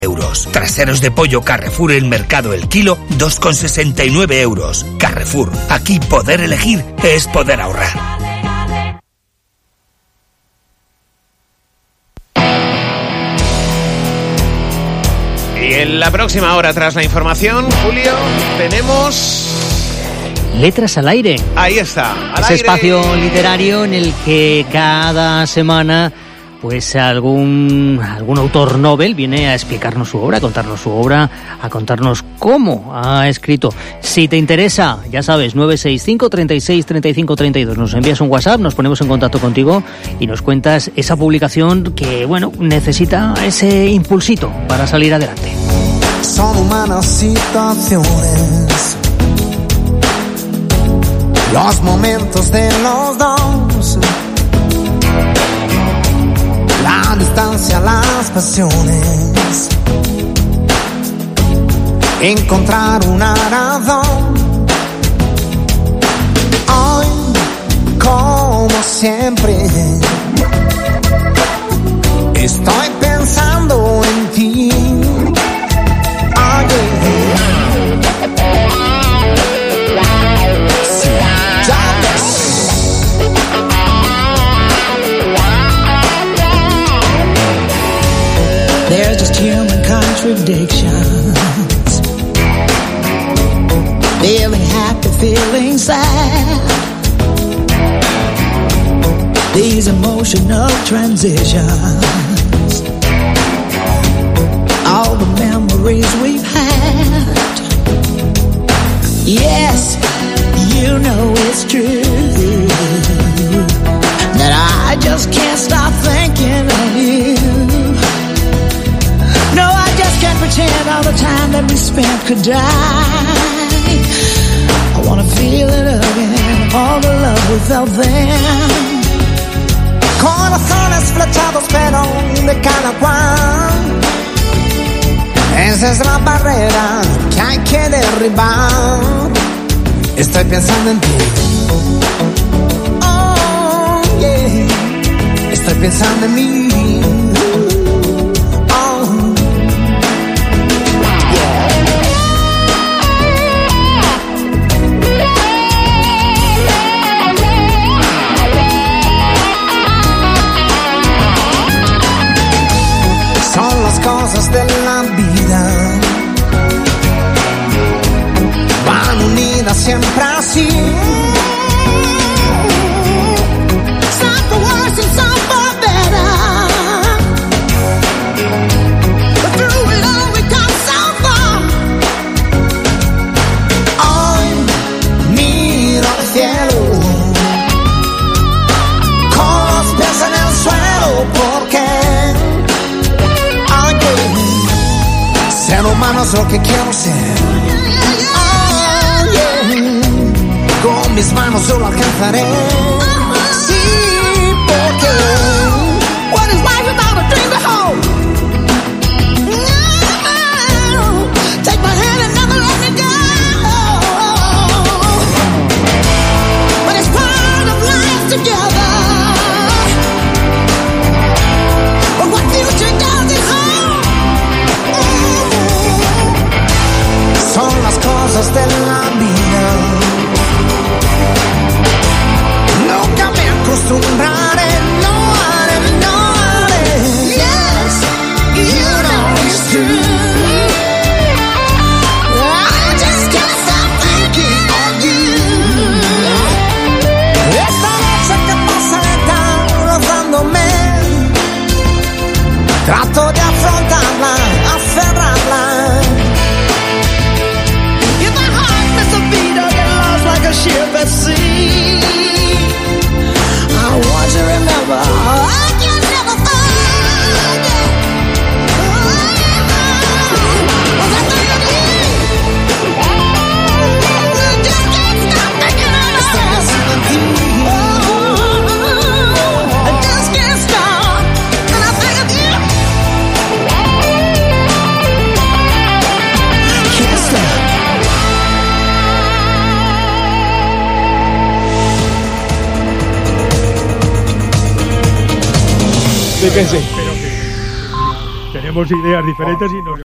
euros. Traseros de pollo Carrefour El Mercado el kilo, 2,69 euros. Carrefour, aquí poder elegir es poder ahorrar. Y en la próxima hora, tras la información, Julio, tenemos... Letras al aire. Ahí está. Ese espacio literario en el que cada semana pues algún autor novel viene a explicarnos su obra, a contarnos su obra, a contarnos cómo ha escrito. Si te interesa, ya sabes, 965 36 35 32. Nos envías un WhatsApp, nos ponemos en contacto contigo y nos cuentas esa publicación que, bueno, necesita ese impulsito para salir adelante. Son humanas situaciones, los momentos de los dos, la distancia, las pasiones, encontrar una razón. Hoy, como siempre, estoy pensando en ti. There's just human contradictions, feeling happy, feeling sad, these emotional transitions, all the memories we've had. Yes, you know it's true that I just can't stop thinking of you. No, I just can't pretend all the time that we spent could die. I wanna feel it again, all the love we felt then. Corazones flechados pero de cada cual, esa es la barrera que hay que derribar. Estoy pensando en ti. Oh, yeah. Estoy pensando en mí. Cosas de la vida van unidas siempre así. Some for worse and some for better, but through it all we come so far. Hoy miro al cielo con los pies en el suelo, porque ser humano es lo que quiero ser. Oh, yeah. Con mis manos yo lo alcanzaré. Sí, porque what is life without a dream to hold? No, take my hand and never let me go. But it's part of life together. But what future does it hold? Son las cosas de la vida. Nunca me acostumbraré, no haré, no haré. Yes, you know it's true. I just can't stop thinking of you. Esta noche que pasa lenta rozándome, trato de afrontarla, aferrarla. Like a ship at sea, I want to remember I can never forget. Was I thinking of you? Just can't stop thinking of you. I just can't stop, and I think of you. Can't stop. Fíjense. tenemos ideas diferentes y nos